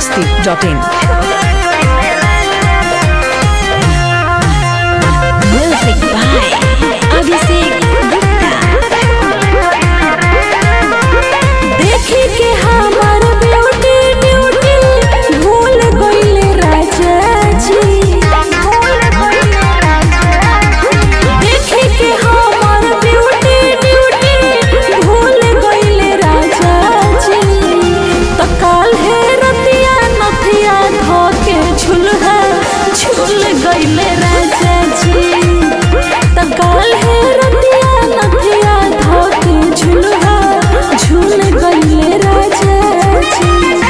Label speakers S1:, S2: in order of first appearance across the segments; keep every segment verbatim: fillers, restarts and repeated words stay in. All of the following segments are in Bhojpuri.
S1: masti dot in.
S2: Music by Abhishek Gupta. देखी के हमार ब्यूटी ब्यूटी भूल गइले राजा जी। देखी के हमार ब्यूटी ब्यूटी भूल गइले राजा जी। तो काल है रतिया नथिया धोके झुलहा झूल गइले राजा जी। तो काल है रतिया नथिया धोके झुलहा झूल गइले राजा जी।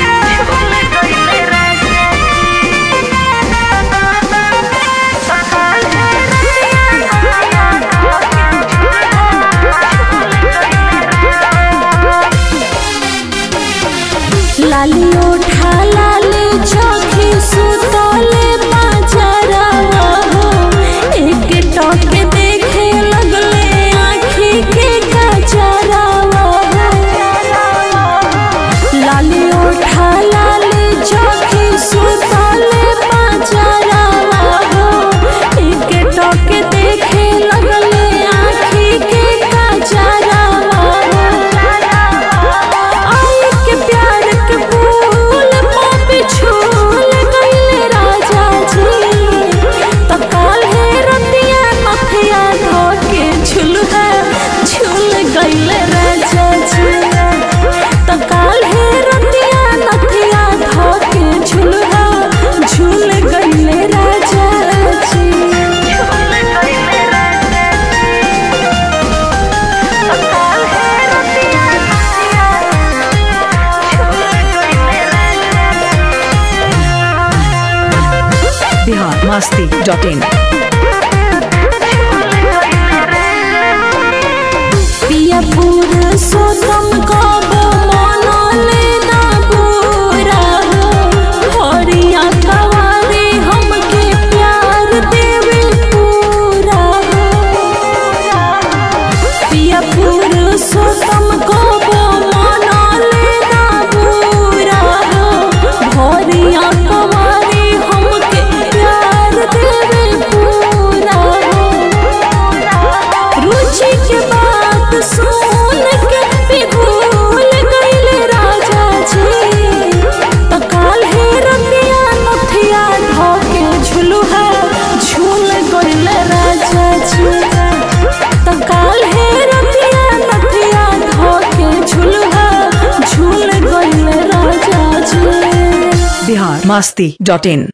S2: लाली उठा लाली चौकी सुतले बाजारवा हो। एक टोके देखे लगले आँखी के कजरवा हो। लाली उठा लाली चौकी सुतले बाजारवा हो। एक टोके देखे लगले आँखी के कजरवा हो। आई के प्यार के फूल पे झूल गइले राजा जी। तो काल है रतिया नथिया धोके झुलहा झूल गइले राजा जी। तो काल है रतिया नथिया धोके झुलहा झूल गइले राजा जी।
S1: Bihar masti dot in.
S2: पिया पूरा सोतम कबो मना लेना पूरा हो। हरिया कवारी हमके प्यार देवे पूरा हो। पिया पूरा सोतम कबो मना लेना पूरा हो। हरिया कवारी हमके प्यार देवे पूरा हो। रुचि के बात सुन के पिघल गइले राजा जी। तो काल है रतिया नथिया धोके झुलहा झूल गइले राजा जी। तो काल है रतिया नथिया धोके झुलहा झूल गइले राजा जी।
S1: Bihar masti dot in.